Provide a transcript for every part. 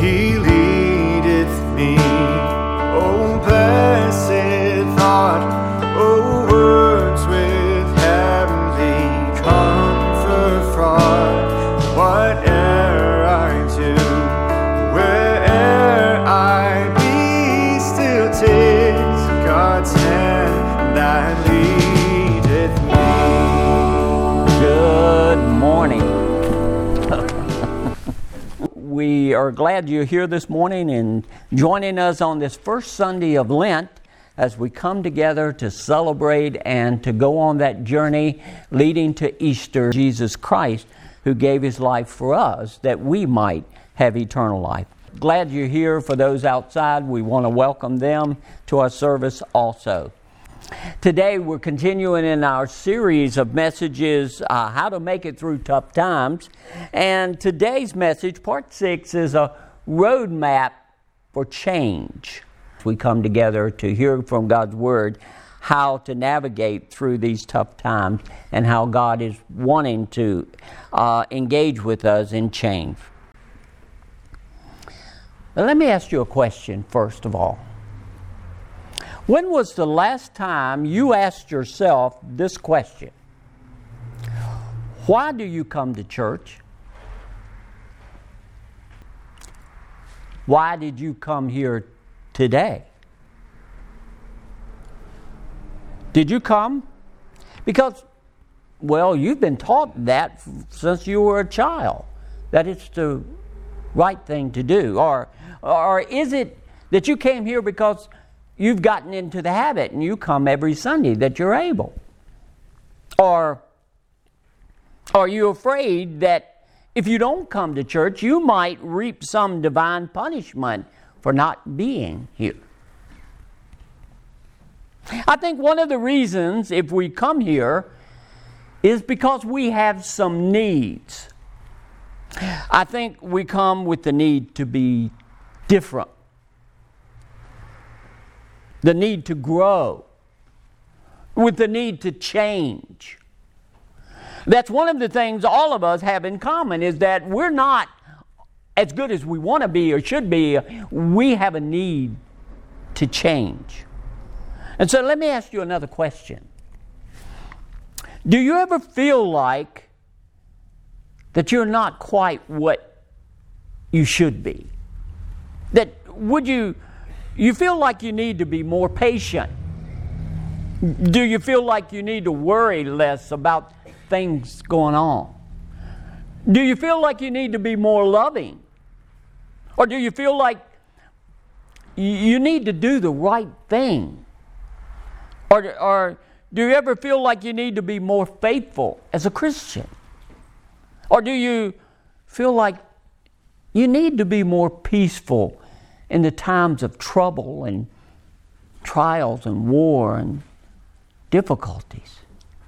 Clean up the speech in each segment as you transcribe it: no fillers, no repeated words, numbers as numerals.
He leadeth me. Oh, blessed thought, oh, words with heavenly comfort fraught. Whate'er I do, where'er I be, still 'tis God's hand that leadeth me. Good morning. We are glad you're here this morning and joining us on this first Sunday of Lent as we come together to celebrate and to go on that journey leading to Easter. Jesus Christ, who gave His life for us that we might have eternal life. Glad you're here. For those outside, we want to welcome them to our service also. Today we're continuing in our series of messages, How to Make It Through Tough Times. And today's message, part 6, is a roadmap for change. We come together to hear from God's Word how to navigate through these tough times and how God is wanting to engage with us in change. But let me ask you a question first of all. When was the last time you asked yourself this question? Why do you come to church? Why did you come here today? Did you come? Because, well, you've been taught that since you were a child, that it's the right thing to do. Or is it that you came here because you've gotten into the habit and you come every Sunday that you're able? Or are you afraid that if you don't come to church, you might reap some divine punishment for not being here? I think one of the reasons if we come here is because we have some needs. I think we come with the need to be different, the need to grow, with the need to change. That's one of the things all of us have in common, is that we're not as good as we want to be or should be. We have a need to change. And so let me ask you another question. Do you ever feel like that you're not quite what you should be? That you feel like you need to be more patient? Do you feel like you need to worry less about things going on? Do you feel like you need to be more loving? Or do you feel like you need to do the right thing? Or do you ever feel like you need to be more faithful as a Christian? Or do you feel like you need to be more peaceful in the times of trouble and trials and war and difficulties?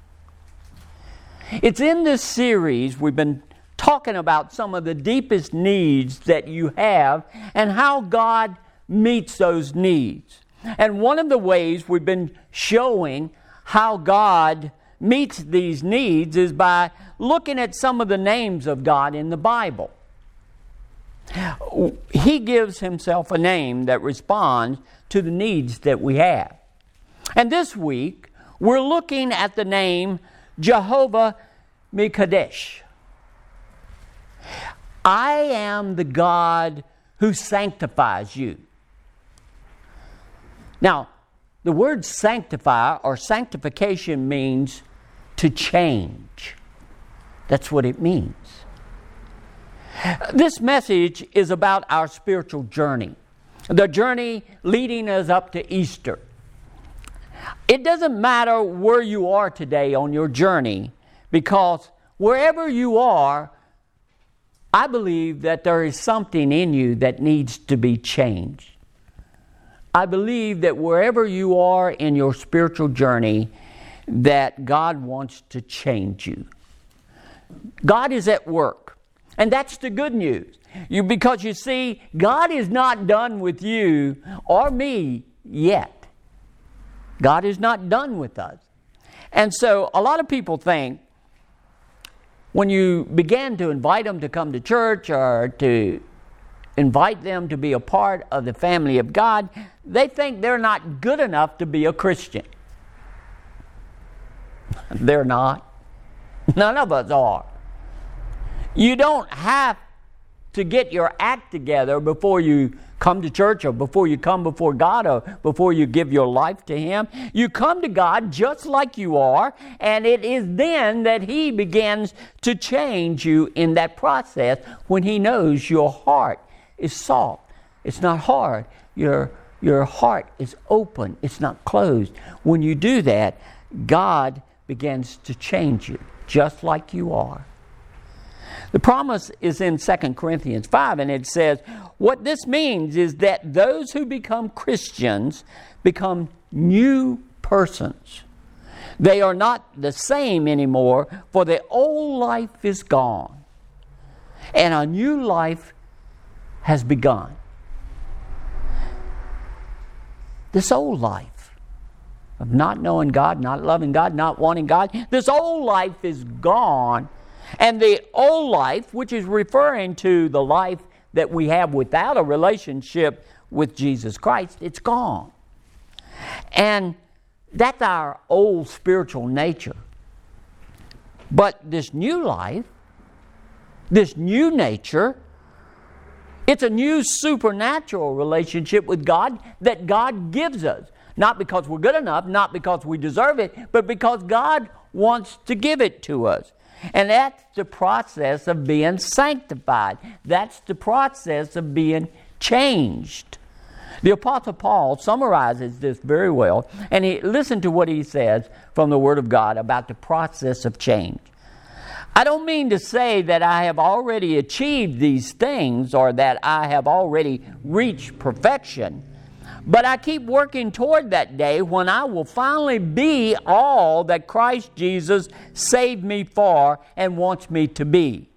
It's in this series we've been talking about some of the deepest needs that you have and how God meets those needs. And one of the ways we've been showing how God meets these needs is by looking at some of the names of God in the Bible. He gives Himself a name that responds to the needs that we have. And this week, we're looking at the name Jehovah Mekadesh. I am the God who sanctifies you. Now, the word sanctify or sanctification means to change. That's what it means. This message is about our spiritual journey, the journey leading us up to Easter. It doesn't matter where you are today on your journey, because wherever you are, I believe that there is something in you that needs to be changed. I believe that wherever you are in your spiritual journey, that God wants to change you. God is at work. And that's the good news. Because you see, God is not done with you or me yet. God is not done with us. And so a lot of people think when you began to invite them to come to church or to invite them to be a part of the family of God, they think they're not good enough to be a Christian. They're not. None of us are. You don't have to get your act together before you come to church, or before you come before God, or before you give your life to Him. You come to God just like you are, and it is then that He begins to change you in that process, when He knows your heart is soft. It's not hard. Your heart is open. It's not closed. When you do that, God begins to change you just like you are. The promise is in 2 Corinthians 5, and it says, what this means is that those who become Christians become new persons. They are not the same anymore, for the old life is gone, and a new life has begun. This old life of not knowing God, not loving God, not wanting God, this old life is gone. And the old life, which is referring to the life that we have without a relationship with Jesus Christ, it's gone. And that's our old spiritual nature. But this new life, this new nature, it's a new supernatural relationship with God that God gives us. Not because we're good enough, not because we deserve it, but because God wants to give it to us. And that's the process of being sanctified. That's the process of being changed. The Apostle Paul summarizes this very well, and listen to what he says from the Word of God about the process of change. I don't mean to say that I have already achieved these things, or that I have already reached perfection, but I keep working toward that day when I will finally be all that Christ Jesus saved me for and wants me to be.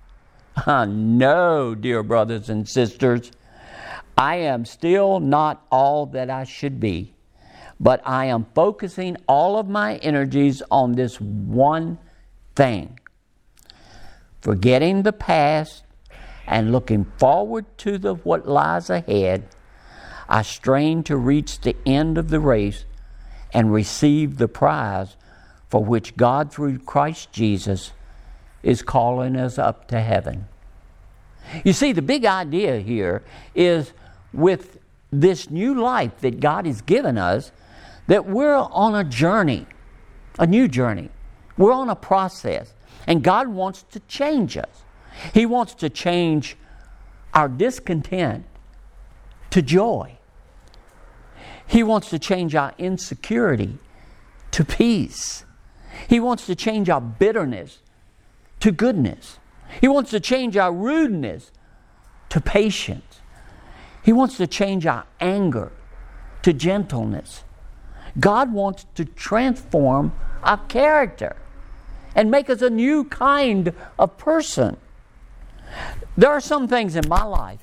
No, dear brothers and sisters, I am still not all that I should be, but I am focusing all of my energies on this one thing. Forgetting the past and looking forward to what lies ahead, I strain to reach the end of the race and receive the prize for which God, through Christ Jesus, is calling us up to heaven. You see, the big idea here is, with this new life that God has given us, that we're on a journey, a new journey. We're on a process, and God wants to change us. He wants to change our discontent to joy. He wants to change our insecurity to peace. He wants to change our bitterness to goodness. He wants to change our rudeness to patience. He wants to change our anger to gentleness. God wants to transform our character and make us a new kind of person. There are some things in my life,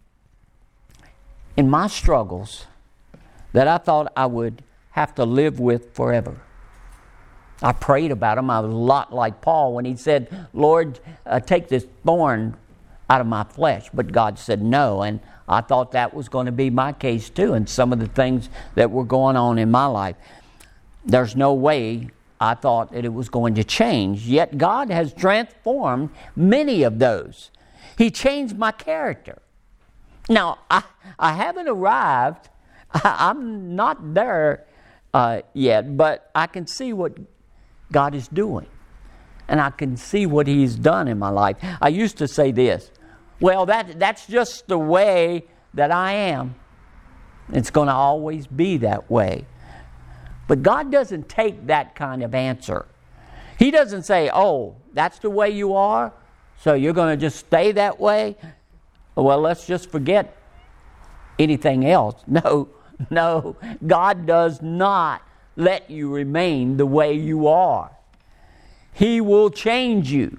in my struggles, that I thought I would have to live with forever. I prayed about them. I was a lot like Paul when he said, Lord, take this thorn out of my flesh. But God said no, and I thought that was going to be my case too, and some of the things that were going on in my life. There's no way I thought that it was going to change, yet God has transformed many of those. He changed my character. Now, I haven't arrived. I'm not there yet, but I can see what God is doing. And I can see what He's done in my life. I used to say this, well, that's just the way that I am. It's going to always be that way. But God doesn't take that kind of answer. He doesn't say, oh, that's the way you are, so you're going to just stay that way? Well, let's just forget anything else. No, God does not let you remain the way you are. He will change you.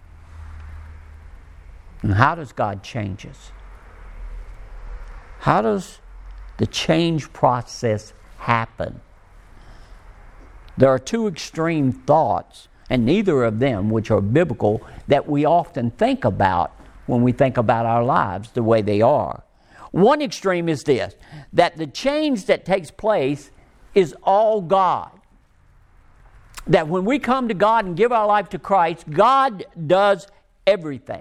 And how does God change us? How does the change process happen? There are two extreme thoughts, and neither of them, which are biblical, that we often think about when we think about our lives the way they are. One extreme is this, that the change that takes place is all God. That when we come to God and give our life to Christ, God does everything.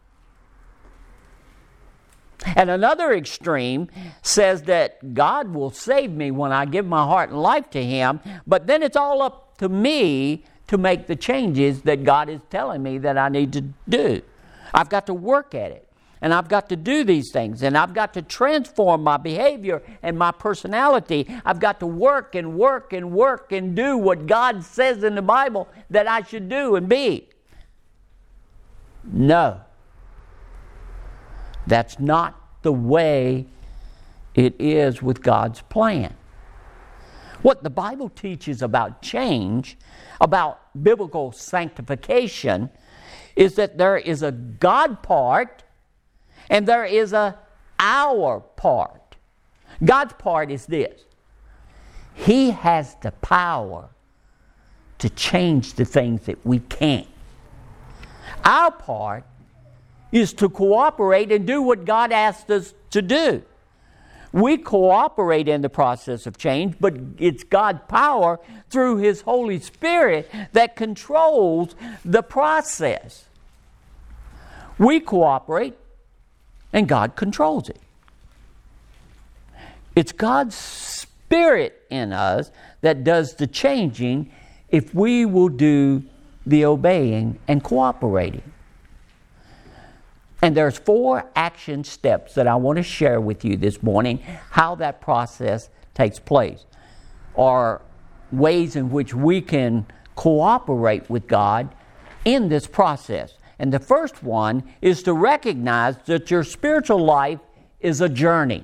And another extreme says that God will save me when I give my heart and life to Him, but then it's all up to me to make the changes that God is telling me that I need to do. I've got to work at it, and I've got to do these things, and I've got to transform my behavior and my personality. I've got to work and work and work and do what God says in the Bible that I should do and be. No. That's not the way it is with God's plan. What the Bible teaches about change, about biblical sanctification, is that there is a God part and there is a our part. God's part is this. He has the power to change the things that we can't. Our part is to cooperate and do what God asked us to do. We cooperate in the process of change, but it's God's power through His Holy Spirit that controls the process. We cooperate, and God controls it. It's God's Spirit in us that does the changing if we will do the obeying and cooperating. And there's 4 action steps that I want to share with you this morning, how that process takes place, or ways in which we can cooperate with God in this process. And the first one is to recognize that your spiritual life is a journey.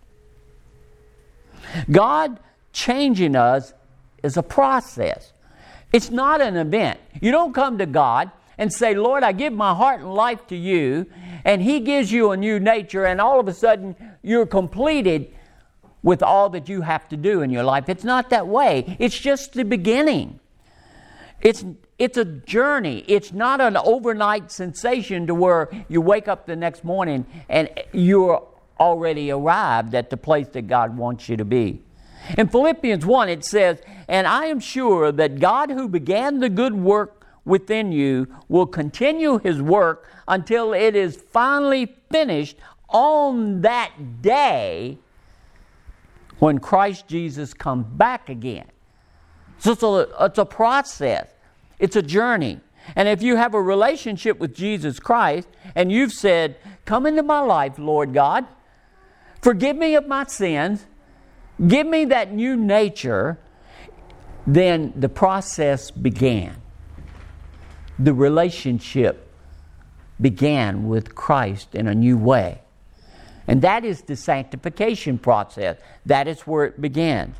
God changing us is a process. It's not an event. You don't come to God and say, Lord, I give my heart and life to you, and He gives you a new nature, and all of a sudden you're completed with all that you have to do in your life. It's not that way. It's just the beginning. It's a journey. It's not an overnight sensation to where you wake up the next morning and you're already arrived at the place that God wants you to be. In Philippians 1 it says, and I am sure that God who began the good work within you will continue His work until it is finally finished on that day when Christ Jesus comes back again. So it's a process. It's a journey. And if you have a relationship with Jesus Christ and you've said, come into my life, Lord God, forgive me of my sins, give me that new nature, then the process began. The relationship began with Christ in a new way. And that is the sanctification process. That is where it begins.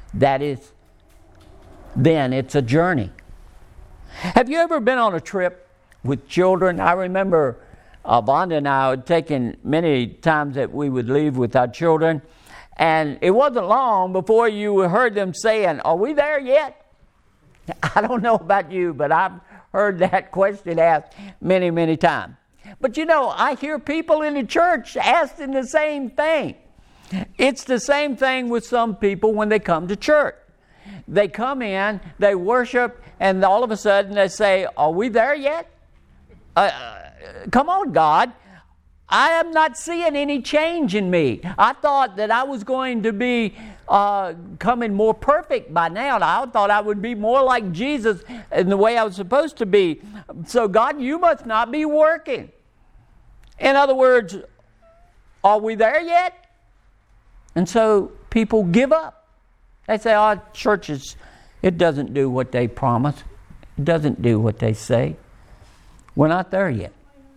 Then it's a journey. Have you ever been on a trip with children? I remember Vonda and I had taken many times that we would leave with our children, and it wasn't long before you heard them saying, are we there yet? I don't know about you, but I've heard that question asked many, many times. But you know, I hear people in the church asking the same thing. It's the same thing with some people when they come to church. They come in, they worship, and all of a sudden they say, are we there yet? Come on, God. I am not seeing any change in me. I thought that I was going to be coming more perfect by now. I thought I would be more like Jesus in the way I was supposed to be. So God, you must not be working. In other words, are we there yet? And so people give up. They say, oh, churches, it doesn't do what they promise. It doesn't do what they say. We're not there yet.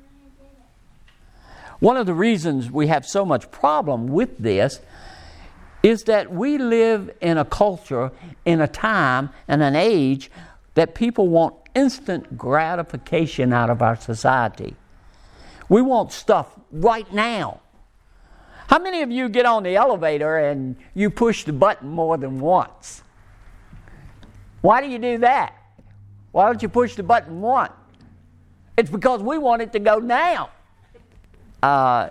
One of the reasons we have so much problem with this is that we live in a culture, in a time, and an age that people want instant gratification out of our society. We want stuff right now. How many of you get on the elevator and you push the button more than once? Why do you do that? Why don't you push the button once? It's because we want it to go now. the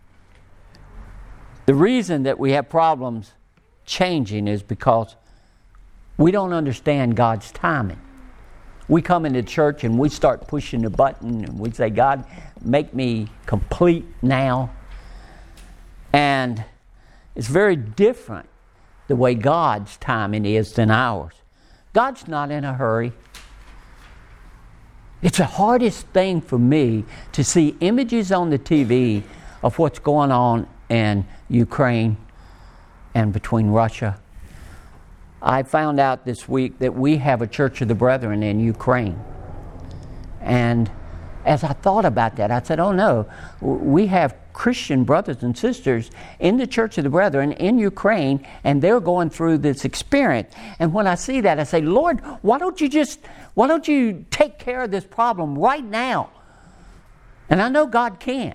reason that we have problems changing is because we don't understand God's timing. We come into church and we start pushing the button and we say, God, make me complete now. And it's very different the way God's timing is than ours. God's not in a hurry. It's the hardest thing for me to see images on the TV of what's going on in Ukraine and between Russia. I found out this week that we have a Church of the Brethren in Ukraine. And as I thought about that, I said, oh no, we have Christian brothers and sisters in the Church of the Brethren in Ukraine, and they're going through this experience. And when I see that, I say, Lord, why don't you take care of this problem right now? And I know God can.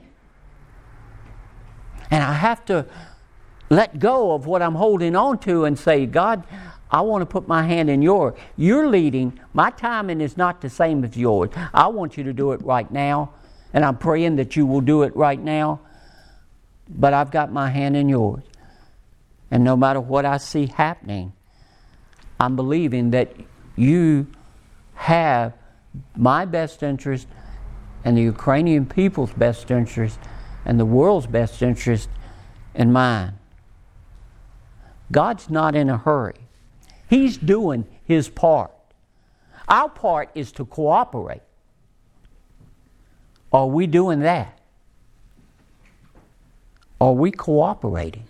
And I have to let go of what I'm holding on to and say, God, I want to put my hand in yours. You're leading. My timing is not the same as yours. I want you to do it right now. And I'm praying that you will do it right now. But I've got my hand in yours. And no matter what I see happening, I'm believing that you have my best interest and the Ukrainian people's best interest and the world's best interest in mind. God's not in a hurry. He's doing His part. Our part is to cooperate. Are we doing that? Are we cooperating?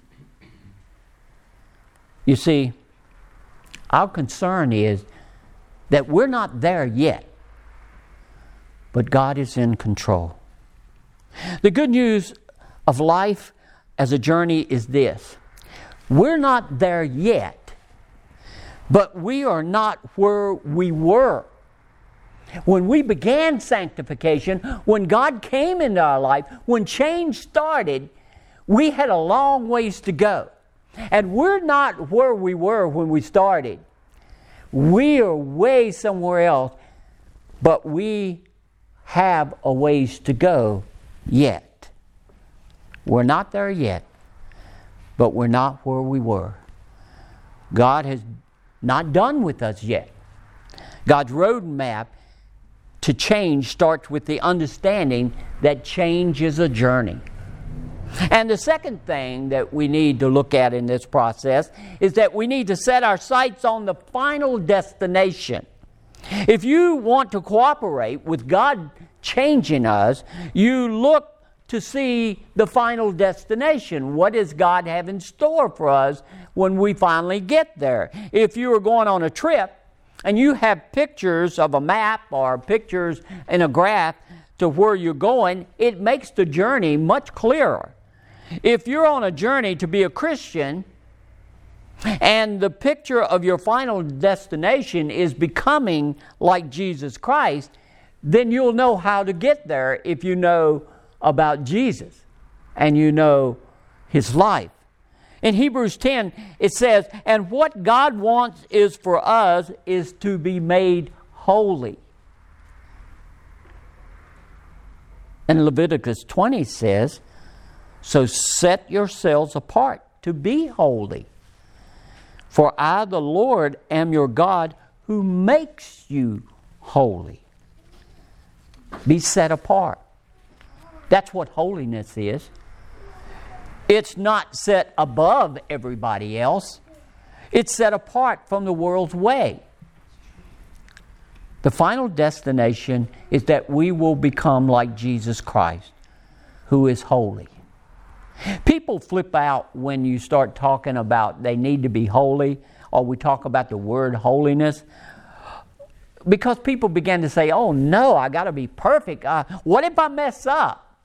You see, our concern is that we're not there yet, but God is in control. The good news of life as a journey is this. We're not there yet, but we are not where we were. When we began sanctification, when God came into our life, when change started, we had a long ways to go. And we're not where we were when we started. We are way somewhere else, but we have a ways to go yet. We're not there yet, but we're not where we were. God has not done with us yet. God's roadmap to change starts with the understanding that change is a journey. And the second thing that we need to look at in this process is that we need to set our sights on the final destination. If you want to cooperate with God changing us, you look to see the final destination. What does God have in store for us when we finally get there? If you are going on a trip and you have pictures of a map or pictures in a graph to where you're going, it makes the journey much clearer. If you're on a journey to be a Christian and the picture of your final destination is becoming like Jesus Christ, then you'll know how to get there if you know about Jesus and you know His life. In Hebrews 10, it says, and what God wants is for us is to be made holy. And Leviticus 20 says, so set yourselves apart to be holy. For I, the Lord, am your God who makes you holy. Be set apart. That's what holiness is. It's not set above everybody else. It's set apart from the world's way. The final destination is that we will become like Jesus Christ, who is holy. People flip out when you start talking about they need to be holy, or we talk about the word holiness, because people begin to say, oh no, I got to be perfect. What if I mess up?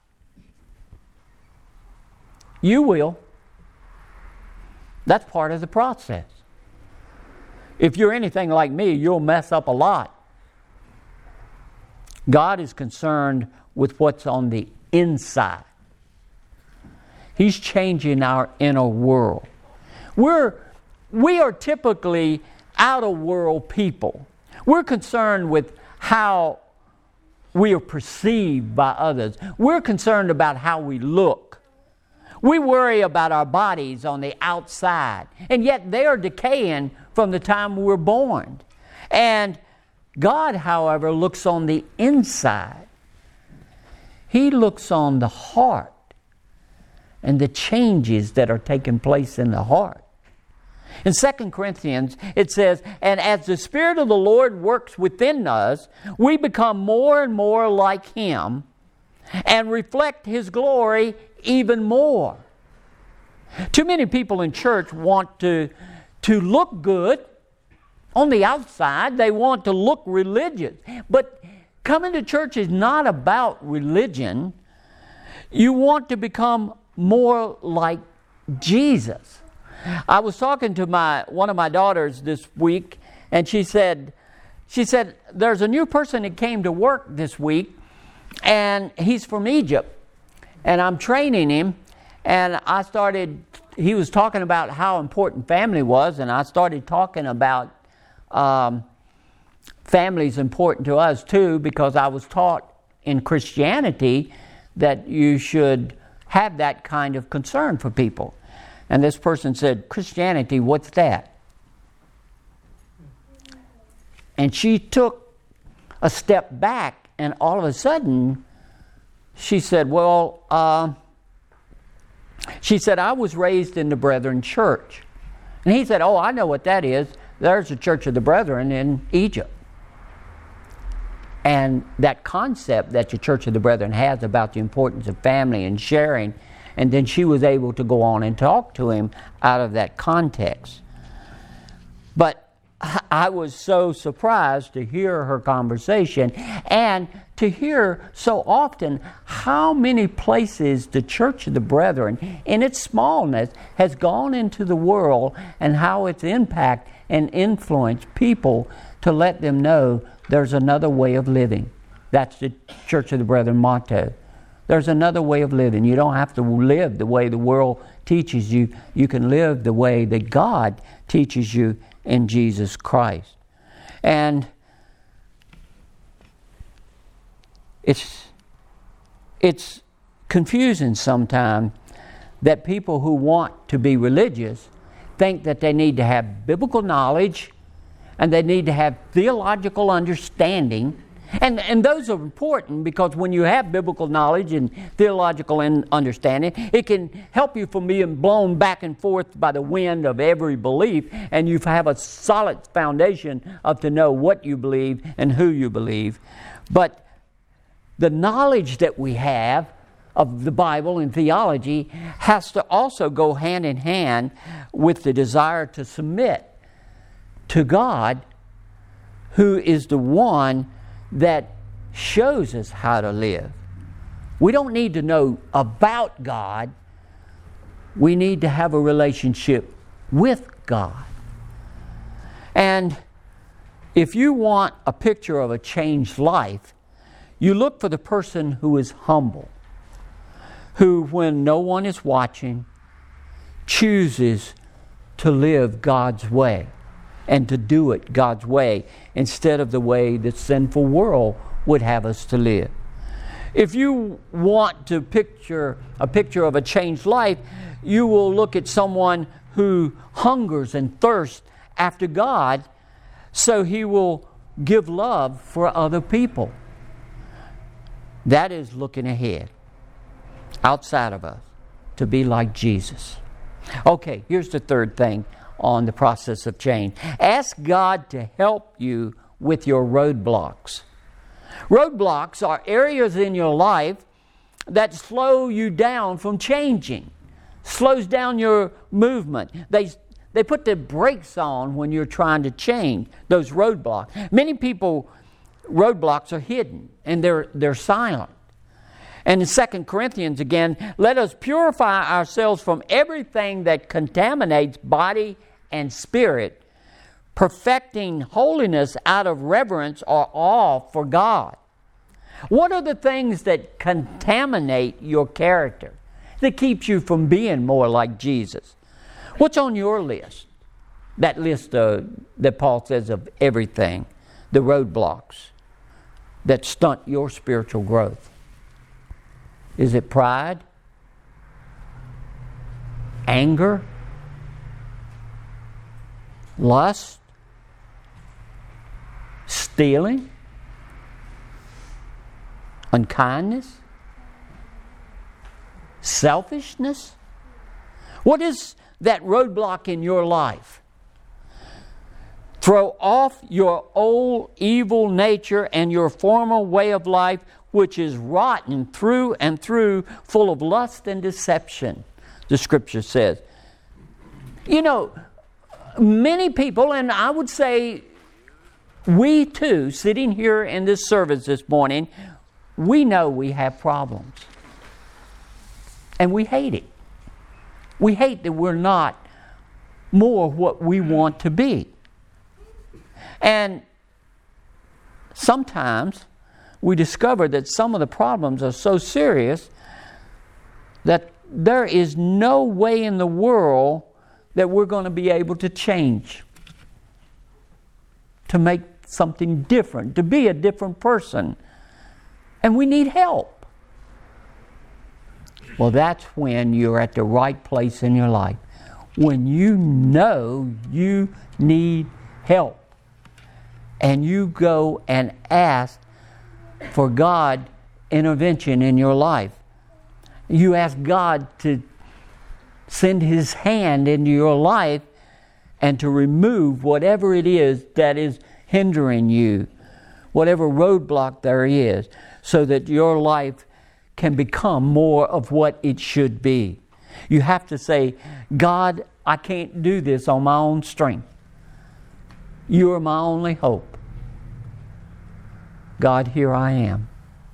You will. That's part of the process. If you're anything like me, you'll mess up a lot. God is concerned with what's on the inside. He's changing our inner world. We are typically out-of-world people. We're concerned with how we are perceived by others. We're concerned about how we look. We worry about our bodies on the outside, and yet they are decaying from the time we were born. And God, however, looks on the inside. He looks on the heart and the changes that are taking place in the heart. In 2 Corinthians, it says, "And as the Spirit of the Lord works within us, we become more and more like Him and reflect His glory even more." Too many people in church want to look good on the outside. They want to look religious. But coming to church is not about religion. You want to become more like Jesus. I was talking to one of my daughters this week, and she said, there's a new person that came to work this week, and he's from Egypt, and I'm training him, and he was talking about how important family was, and I started talking about family's important to us too, because I was taught in Christianity that you should have that kind of concern for people. And this person said, "Christianity, what's that?" And she took a step back, and all of a sudden, she said, "I was raised in the Brethren Church." And he said, "Oh, I know what that is. There's the Church of the Brethren in Egypt." And that concept that the Church of the Brethren has about the importance of family and sharing, and then she was able to go on and talk to him out of that context. But I was so surprised to hear her conversation and to hear so often how many places the Church of the Brethren, in its smallness, has gone into the world and how it's impacted and influenced people to let them know there's another way of living. That's the Church of the Brethren motto. There's another way of living. You don't have to live the way the world teaches you. You can live the way that God teaches you in Jesus Christ. And it's confusing sometimes that people who want to be religious think that they need to have biblical knowledge and they need to have theological understanding. And those are important, because when you have biblical knowledge and theological understanding, it can help you from being blown back and forth by the wind of every belief, and you have a solid foundation to know what you believe and who you believe. But the knowledge that we have of the Bible and theology has to also go hand in hand with the desire to submit to God, who is the one that shows us how to live. We don't need to know about God. We need to have a relationship with God. And if you want a picture of a changed life, you look for the person who is humble, who, when no one is watching, chooses to live God's way and to do it God's way instead of the way the sinful world would have us to live. If you want to picture a picture of a changed life, you will look at someone who hungers and thirsts after God, so he will give love for other people. That is looking ahead, outside of us, to be like Jesus. Okay, here's the third thing on the process of change. Ask God to help you with your roadblocks. Roadblocks are areas in your life that slow you down from changing, slows down your movement. They put the brakes on when you're trying to change, those roadblocks. Many people, roadblocks are hidden and they're silent. And in 2 Corinthians again, let us purify ourselves from everything that contaminates body and spirit, perfecting holiness out of reverence or awe for God. What are the things that contaminate your character, that keeps you from being more like Jesus? What's on your list? That list that Paul says of everything, the roadblocks. that stunt your spiritual growth? Is it pride? Anger? Lust? Stealing? Unkindness? Selfishness? What is that roadblock in your life? Throw off your old evil nature and your former way of life, which is rotten through and through, full of lust and deception, the Scripture says. You know, many people, and I would say we too, sitting here in this service this morning, we know we have problems. And we hate it. We hate that we're not more what we want to be. And sometimes we discover that some of the problems are so serious that there is no way in the world that we're going to be able to change, to make something different, to be a different person. And we need help. Well, that's when you're at the right place in your life. When you know you need help. And you go and ask for God intervention in your life. You ask God to send His hand into your life and to remove whatever it is that is hindering you, whatever roadblock there is, so that your life can become more of what it should be. You have to say, God, I can't do this on my own strength. You are my only hope. God, here I am.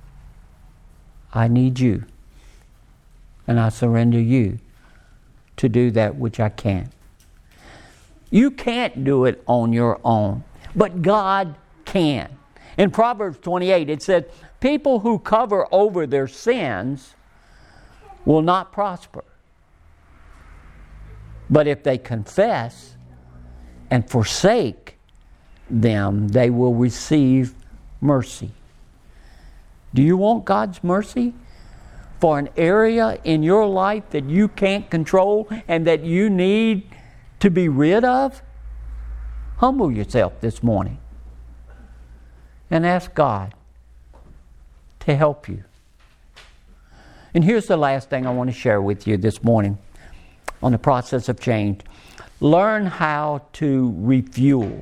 I need you. And I surrender you to do that which I can. You can't do it on your own, but God can. In Proverbs 28, it said, people who cover over their sins will not prosper. But if they confess and forsake them, they will receive mercy. Do you want God's mercy for an area in your life that you can't control and that you need to be rid of? Humble yourself this morning and ask God to help you. And here's the last thing I want to share with you this morning on the process of change. Learn how to refuel.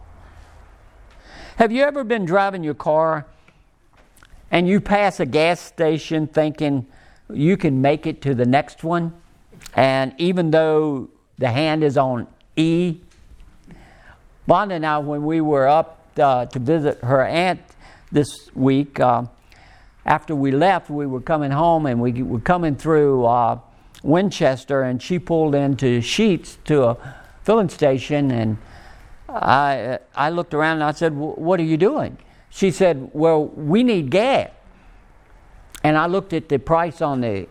Have you ever been driving your car and you pass a gas station thinking you can make it to the next one, and even though the hand is on E? Vonda and I, when we were up to visit her aunt this week, after we left, we were coming home and we were coming through Winchester, and she pulled into Sheets to a filling station, and I looked around and I said, what are you doing? She said, well, we need gas. And I looked at the price on the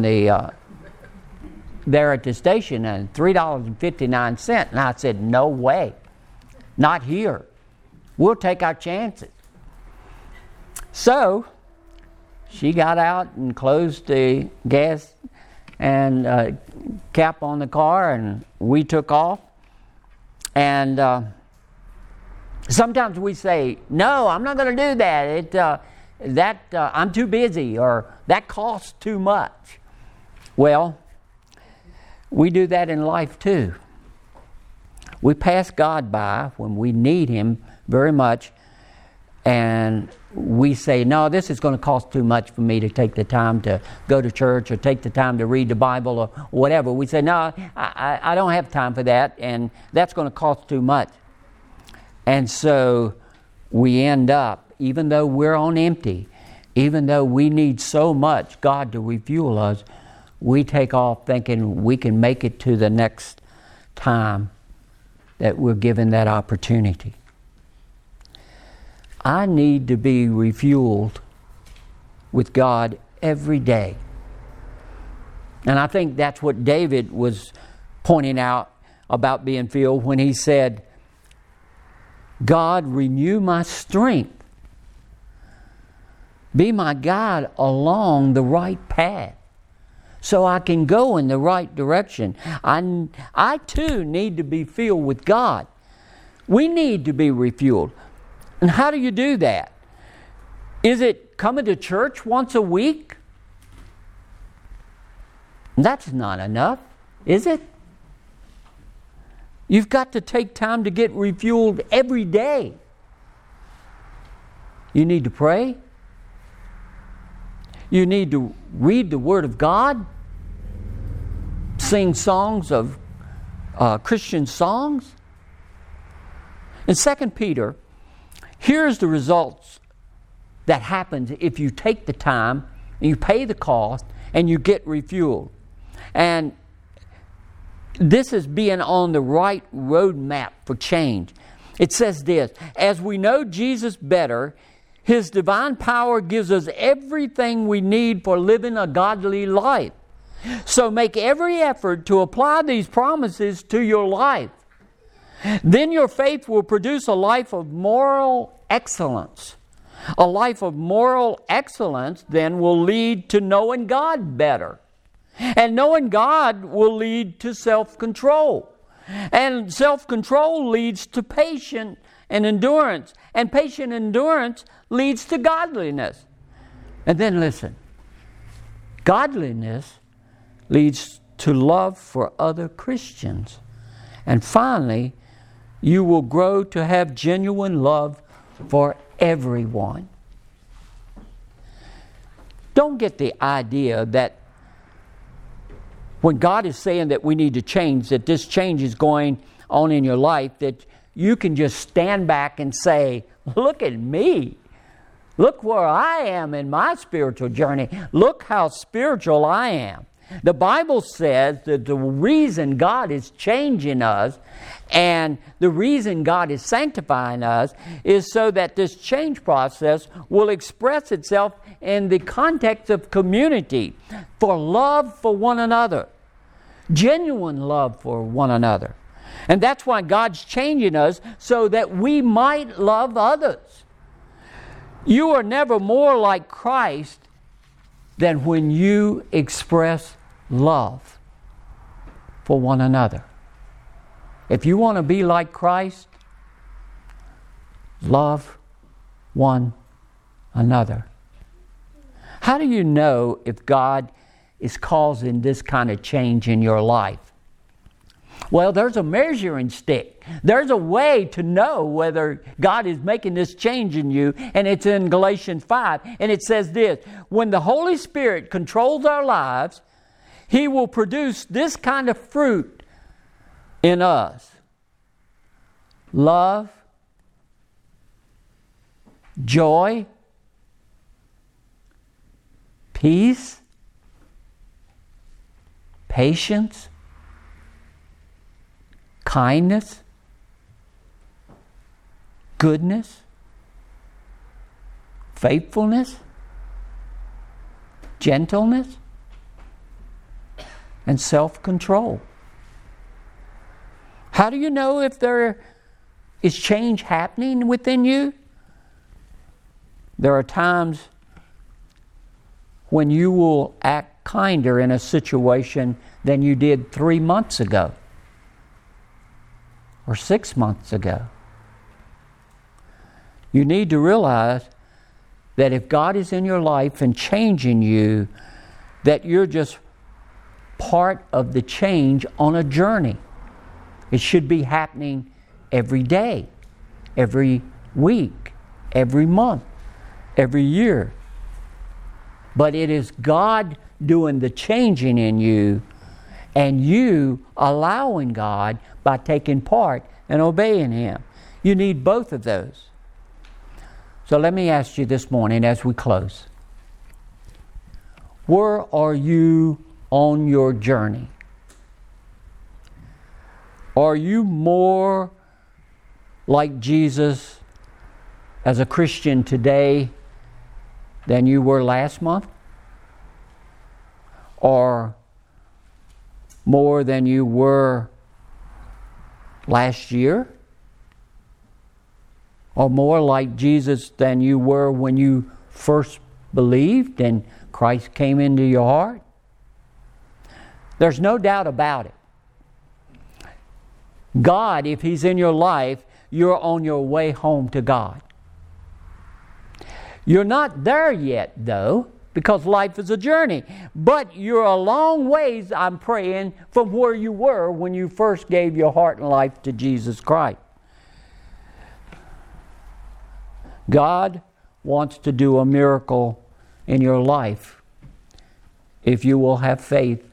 there at the station, and $3.59, and I said, no way, not here. We'll take our chances. So she got out and closed the gas and cap on the car, and we took off. And sometimes we say, no, I'm not going to do that. I'm too busy, or that costs too much. Well, we do that in life too. We pass God by when we need Him very much, and we say, no, this is going to cost too much for me to take the time to go to church or take the time to read the Bible or whatever. We say, no, I don't have time for that, and that's going to cost too much. And so we end up, even though we're on empty, even though we need so much God to refuel us, we take off thinking we can make it to the next time that we're given that opportunity. I need to be refueled with God every day. And I think that's what David was pointing out about being filled when he said, God, renew my strength Be my guide along the right path so I can go in the right direction. I too need to be filled with God. We need to be refueled. And how do you do that? Is it coming to church once a week? That's not enough, is it? You've got to take time to get refueled every day. You need to pray. You need to read the Word of God. Sing songs of Christian songs. In 2 Peter, here's the results that happens if you take the time and you pay the cost and you get refueled. And this is being on the right roadmap for change. It says this: as we know Jesus better, His divine power gives us everything we need for living a godly life. So make every effort to apply these promises to your life. Then your faith will produce a life of moral excellence. A life of moral excellence then will lead to knowing God better. And knowing God will lead to self-control. And self-control leads to patience and endurance. And patient endurance leads to godliness. And then listen. Godliness leads to love for other Christians. And finally, you will grow to have genuine love for everyone. Don't get the idea that when God is saying that we need to change, that this change is going on in your life, that you can just stand back and say, look at me. Look where I am in my spiritual journey. Look how spiritual I am. The Bible says that the reason God is changing us and the reason God is sanctifying us is so that this change process will express itself in the context of community, for love for one another, genuine love for one another. And that's why God's changing us, so that we might love others. You are never more like Christ than when you express love for one another. If you want to be like Christ, love one another. How do you know if God is causing this kind of change in your life? Well, there's a measuring stick. There's a way to know whether God is making this change in you, and it's in Galatians 5. And it says this: when the Holy Spirit controls our lives, He will produce this kind of fruit in us: love, joy, peace, patience, kindness, goodness, faithfulness, gentleness, and self-control. How do you know if there is change happening within you? There are times when you will act kinder in a situation than you did 3 months ago or 6 months ago. You need to realize that if God is in your life and changing you, that you're just part of the change on a journey. It should be happening every day, every week, every month, every year. But it is God doing the changing in you, and you allowing God by taking part and obeying Him. You need both of those. So let me ask you this morning as we close. Where are you on your journey? Are you more like Jesus as a Christian today than you were last month? Or more than you were last year? Or more like Jesus than you were when you first believed and Christ came into your heart? There's no doubt about it. God, if He's in your life, you're on your way home to God. You're not there yet, though, because life is a journey. But you're a long ways, I'm praying, from where you were when you first gave your heart and life to Jesus Christ. God wants to do a miracle in your life if you will have faith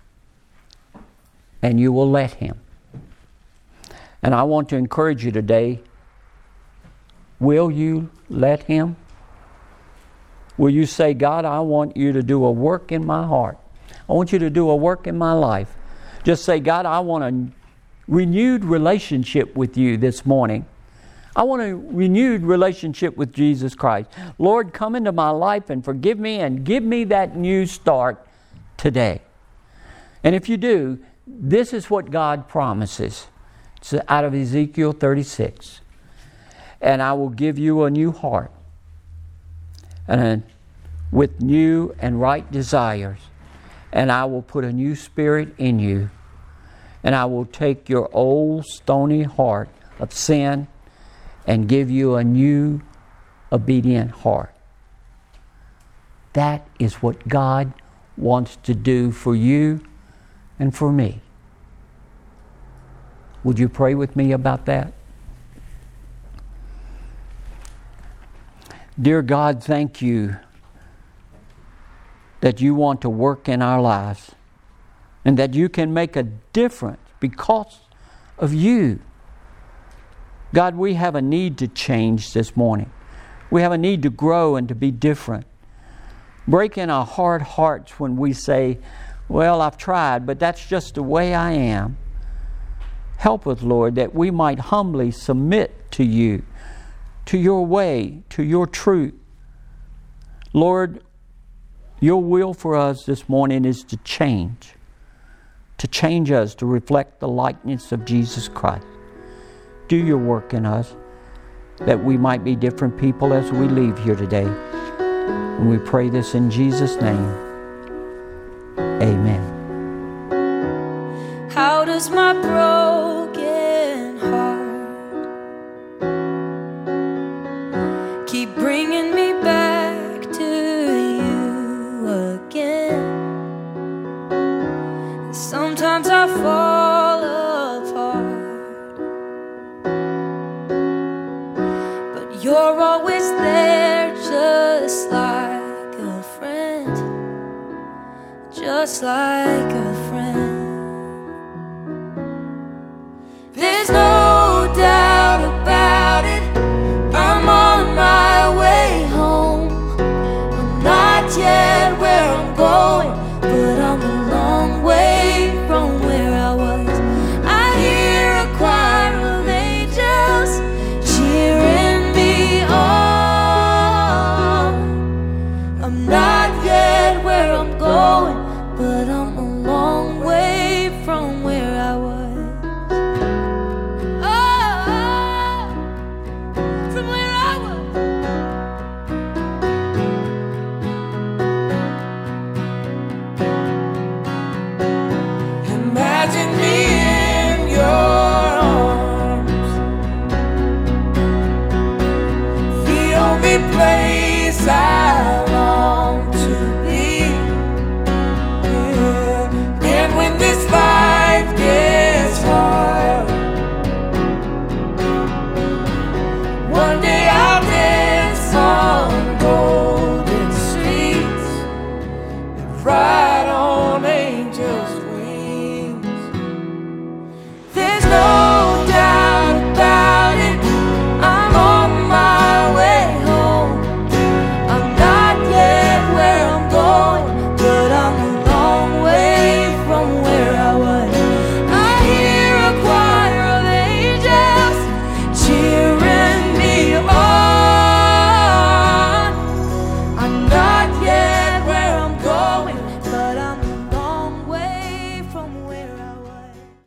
and you will let Him. And I want to encourage you today, will you let Him? Will you say, God, I want you to do a work in my heart. I want you to do a work in my life. Just say, God, I want a renewed relationship with you this morning. I want a renewed relationship with Jesus Christ. Lord, come into my life and forgive me and give me that new start today. And if you do, this is what God promises. It's out of Ezekiel 36. And I will give you a new heart, and with new and right desires. And I will put a new spirit in you. And I will take your old stony heart of sin and give you a new obedient heart. That is what God wants to do for you and for me. Would you pray with me about that? Dear God, thank you that you want to work in our lives and that you can make a difference because of you. God, we have a need to change this morning. We have a need to grow and to be different. Break in our hard hearts when we say, well, I've tried, but that's just the way I am. Help us, Lord, that we might humbly submit to you, to your way, to your truth. Lord, your will for us this morning is to change us to reflect the likeness of Jesus Christ. Do your work in us that we might be different people as we leave here today. And we pray this in Jesus' name. Amen. How does my broken heart keep bringing me back to you again? Sometimes I fall apart, but you're always there, just like a friend, just like a friend.